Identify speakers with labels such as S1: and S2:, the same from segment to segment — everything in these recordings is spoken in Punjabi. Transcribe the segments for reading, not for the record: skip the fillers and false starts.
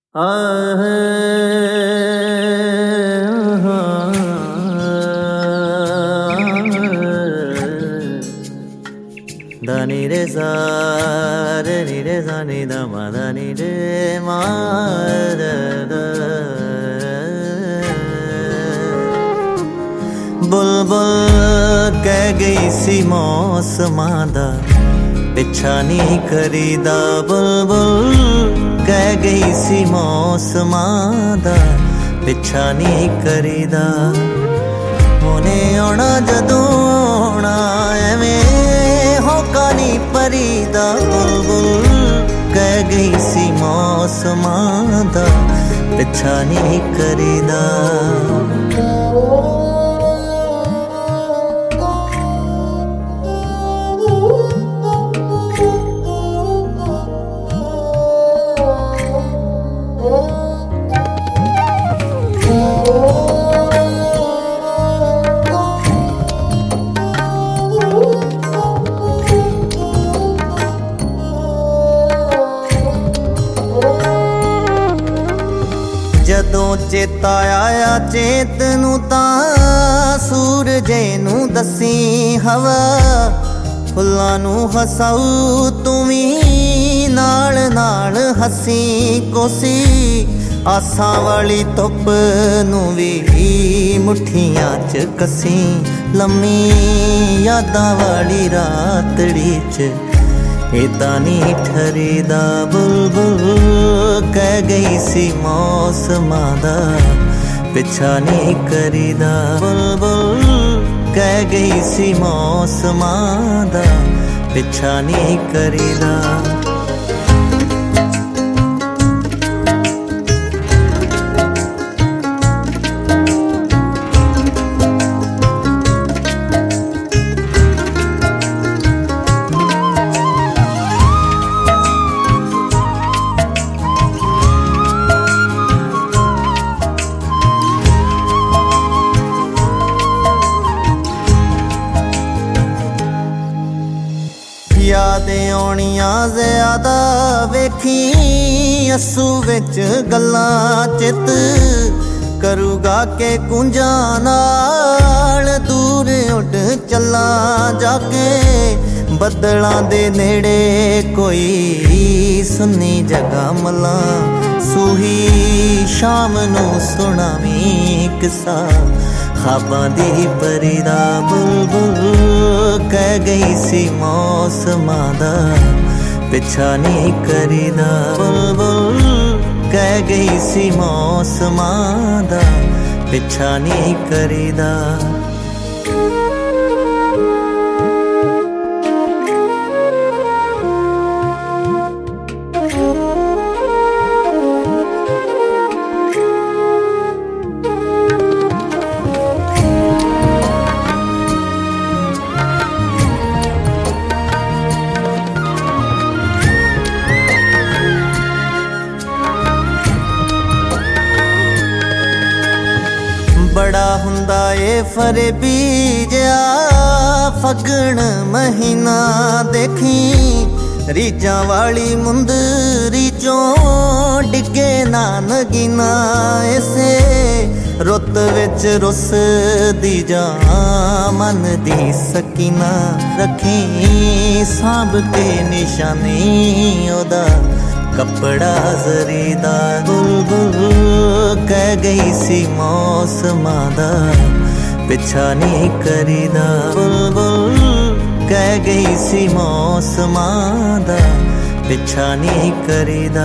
S1: ਆਹ ਦਾਨੀ ਰੇ ਸਾ ਰੇ ਨੀ ਰੇ ਸਾ ਨੀ ਦਾ ਮਾ ਦਾ ਨੀ ਰੇ ਮਾ ਦਾ ਬੁਲਬੁਲ ਕਹਿ ਗਈ ਸੀ ਮੌਸਮਾਂ ਦਾ ਪਿੱਛਾ ਨਹੀਂ ਕਰੀਦਾ। ਬੁਲਬੁਲ ਕਹਿ ਗਈ ਸੀ ਮੌਸਮਾਂ ਦਾ ਪਿੱਛਾ ਨਹੀਂ ਕਰੀਦਾ। ਉਹਨੇ ਆਉਣਾ ਜਦੋਂ ਆਉਣਾ ਐਵੇਂ ਹੋਕਾ ਨਹੀਂ ਭਰੀਦਾ। ਬੁਲਬੁਲ ਕਹਿ ਗਈ ਸੀ ਮੌਸਮਾਂ ਦਾ ਪਿੱਛਾ ਨਹੀਂ ਕਰੀਦਾ। ਜਦੋਂ ਚੇਤਾ ਆਇਆ ਚੇਤ ਨੂੰ ਤਾਂ ਸੂਰਜੇ ਨੂੰ ਦੱਸੀ ਹਵਾ ਫੁੱਲਾਂ ਨੂੰ ਹਸਾਊ ਤੂੰ ਵੀ ਨਾਲ ਨਾਲ ਹੱਸੀ ਕੋਸੀ ਆਸਾਂ ਵਾਲੀ ਧੁੱਪ ਨੂੰ ਵੀ ਮੁੱਠੀਆਂ 'ਚ ਕੱਸੀ ਲੰਮੀ ਯਾਦਾਂ ਵਾਲੀ ਰਾਤੜੀ 'ਚ ਏਦਾਂ ਨਹੀਂ ਠਰੀਦਾ। ਬੁਲਬੁਲ ਕਹਿ ਗਈ ਸੀ ਮੌਸਮਾਂ ਦਾ ਪਿੱਛਾ ਨਹੀਂ ਕਰੀਦਾ। ਬੁਲਬੁਲ ਕਹਿ ਗਈ ਸੀ ਮੌਸਮਾਂ ਦਾ ਪਿੱਛਾ ਨਹੀਂ ਕਰੀਦਾ। ਯਾਦ ਆਉਣੀਆਂ ਜ਼ਿਆਦਾ ਵੇਖੀ ਅੱਸੂ ਵਿੱਚ ਗੱਲਾਂ ਚਿੱਤ ਕਰੂਗਾ ਕਿ ਕੁੰਜਾਂ ਨਾਲ ਦੂਰ ਉੱਡ ਚੱਲਾਂ ਜਾ ਕੇ ਬੱਦਲਾਂ ਦੇ ਨੇੜੇ ਕੋਈ ਸੁੰਨੀ ਜਗ੍ਹਾ ਮਲਾਂ ਸੂਹੀ ਸ਼ਾਮ ਨੂੰ ਸੁਣਾਵੀਂ ਕਿੱਸਾ ਖਾਬਾਂ ਦੀ ਪਰੀ ਦਾ। ਬੁਲਬੁਲ ਕਹਿ ਗਈ ਸੀ ਮੌਸਮਾਂ ਦਾ ਪਿੱਛਾ ਨਹੀਂ ਕਰੀਦਾ। ਬੁਲਬੁਲ ਕਹਿ ਗਈ ਸੀ ਮੌਸਮਾਂ ਦਾ ਪਿੱਛਾ ਨਹੀਂ ਕਰੀਦਾ। ਬੜਾ ਹੁੰਦਾ ਏ ਫਰਬੀ ਜਿਹਾ ਫੱਗਣ ਮਹੀਨਾ ਦੇਖੀ ਰੀਝਾਂ ਵਾਲੀ ਮੁੰਦਰੀ ਚੋਂ ਡਿੱਗੇ ਨਾ ਨਗੀਨਾ ਇਸੇ ਰੁੱਤ ਵਿੱਚ ਰੁੱਸਦੀ ਜਾਂ ਮਨ ਦੀ ਸਕੀਨਾ ਰੱਖੀ ਸਾਂਭ ਕੇ ਨਿਸ਼ਾਨੀ ਉਹਦਾ ਕੱਪੜਾ ਜ਼ਰੀ ਦਾ। ਬੁਲਬੁਲ ਕਹਿ ਗਈ ਸੀ ਮੌਸਮਾਂ ਦਾ ਪਿੱਛਾ ਨਹੀਂ ਕਰੀਦਾ। ਬੁਲਬੁਲ ਕਹਿ ਗਈ ਸੀ ਮੌਸਮਾਂ ਦਾ ਪਿੱਛਾ ਨਹੀਂ ਕਰੀਦਾ।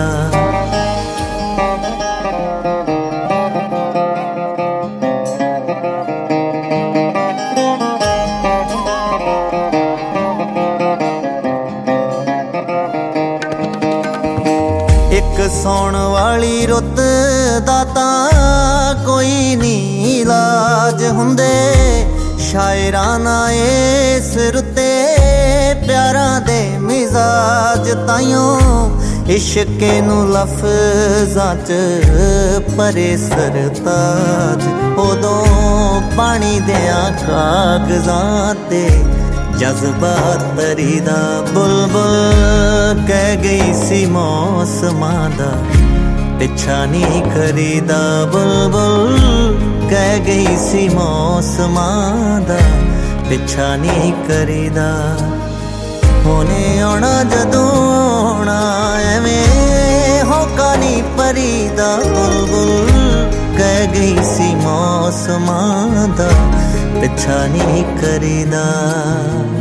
S1: ਇੱਕ ਸੌਣ ਵਾਲੀ ਰੁੱਤ ਦਾ ਤਾਂ ਕੋਈ ਨੀ ਇਲਾਜ ਹੁੰਦੇ ਸ਼ਾਇਰਾਂ ਨਾ ਇਸ ਰੁੱਤੇ ਪਿਆਰਾਂ ਦੇ ਮਿਜ਼ਾਜ ਤਾਈਓ ਇਸ਼ਕੇ ਨੂੰ ਲਫ਼ਜ਼ਾਂ 'ਚ ਪਰੇ ਸਰਤਾਜ ਉਦੋਂ ਪਾਣੀ ਦਿਆਂ ਕਾਗਜ਼ਾਂ ਤੇ ਜਜ਼ਬਾਤ ਤਰੀਦਾ। ਬੁਲਬੁਲ ਕਹਿ ਗਈ ਸੀ ਮੌਸਮਾਂ ਦਾ पिछा नहीं करीदा बुलबुल कह गई सी मौसमां दा पिछा नहीं करीदा होने आना जदों आना एवें होका नहीं परीदा बुलबुल कह गई सी मौसमां दा पिछा नहीं करीदा।